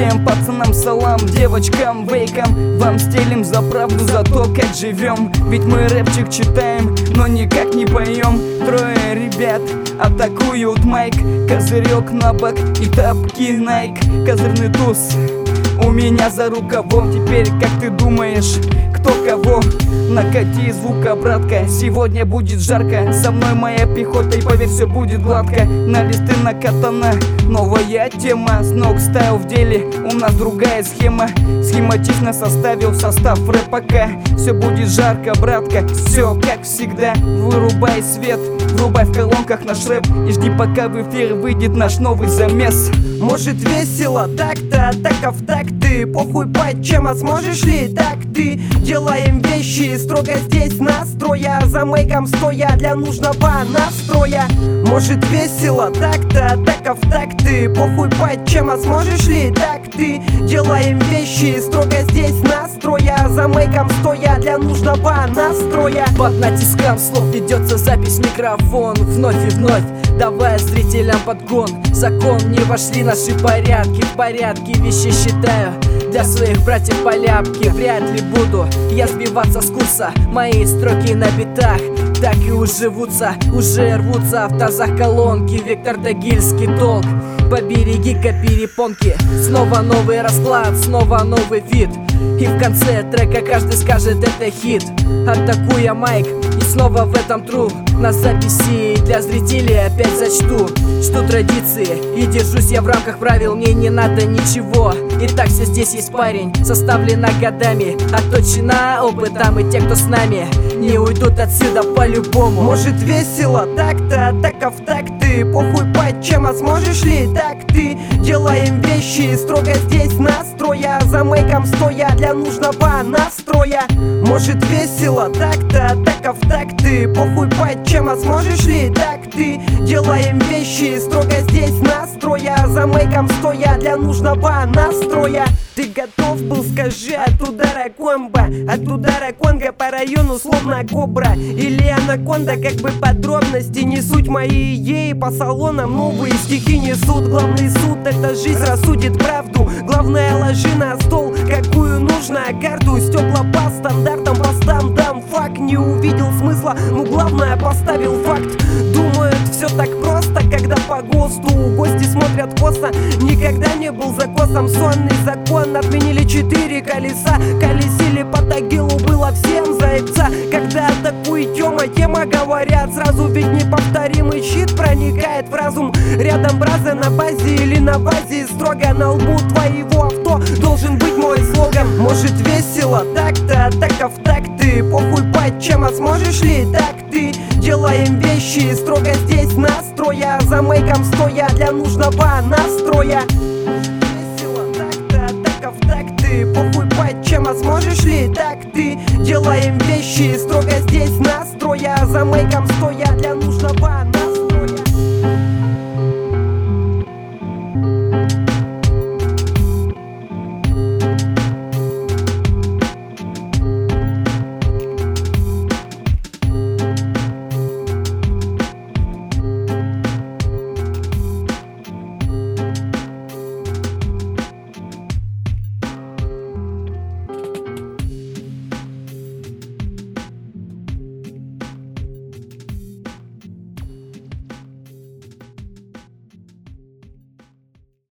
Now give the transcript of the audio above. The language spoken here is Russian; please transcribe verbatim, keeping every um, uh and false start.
Всем пацанам салам, девочкам вейкам, вам стелим за правду, за то, как живем. Ведь мы рэпчик читаем, но никак не поем. Трое ребят атакуют майк, козырек на бок и тапки Найк. Козырный туз у меня за рукавом. Теперь как ты думаешь, кто кого? Накати звука, братка, сегодня будет жарко. Со мной моя пехота, и поверь, все будет гладко. На листы накатана новая тема. Сног стайл в деле, у нас другая схема. Схематично составил состав рэпака. Все будет жарко, братка, все как всегда. Вырубай свет, врубай в колонках наш рэп и жди, пока в эфир выйдет наш новый замес. Может весело, так-то, таков так ты. Похуй по чем, а сможешь ли так ты? Делаем вещи строго здесь настроя, за мейком стоя для нужного настроя. Может весело, так-то, таков так ты. Похуй по чем, а сможешь ли так ты? Делаем вещи строго здесь настроя, за мейком стоя для нужного настроя. Под натиском слов ведется запись, микрофон вновь и вновь, давая зрителям подгон. В закон не вошли наши порядки, в порядке вещи считаю для своих братьев по ляпке. Вряд ли буду я сбиваться с курса, мои строки на битах так и уживутся, уже рвутся в тазах колонки. Виктор Тагильский толк, побереги-ка перепонки. Снова новый расклад, снова новый вид, и в конце трека каждый скажет: это хит. Атакуя майк, и снова в этом тру. На записи для зрителей опять зачту, что традиции, и держусь я в рамках правил. Мне не надо ничего, и так все здесь есть парень. Составлена годами, отточена опытом, и те, кто с нами, не уйдут отсюда по-любому. Может весело, так-то, таков так ты. Похуй по чем, а сможешь ли так ты? Делаем вещи строго здесь настроя, за мейком стоя для нужного настроя. Может весело, так-то, таков так ты. Похуй по чем, а сможешь ли так ты? Делаем вещи строго здесь настроя, за мейком стоя для нужного настроя. Ты готов был, скажи, от удара комбо, от удара конга по району словно кобра или анаконда, как бы подробности не суть мои идеи. По салонам новые стихи несут. Главный суд — это жизнь рассудит правду. Главное, ложи на стол какую нужно карту. Стекла по стандартам, по стандам. Факт, не увидел смысла, ну главное поставил факт. Думают, все так просто, когда по ГОСТу гости смотрят косо. Никогда не был закосом, сонный закон. Отменили четыре колеса, колесили по Тагилу, было всем заебца. Когда атакует тема, тема говорят сразу, ведь неповторимый щит проникает в разум. Рядом бразы на базе или на базе строго, на лбу твоего авто должен быть мой слоган. Может весело, так-то, таков так ты. Похуй по чем, а сможешь ли так ты? Делаем вещи строго здесь настроя, за мейком стоя для нужного настроя. Так ты, похуй по чем, а сможешь ли так ты? Делаем вещи строго здесь настроя, за мейком стоя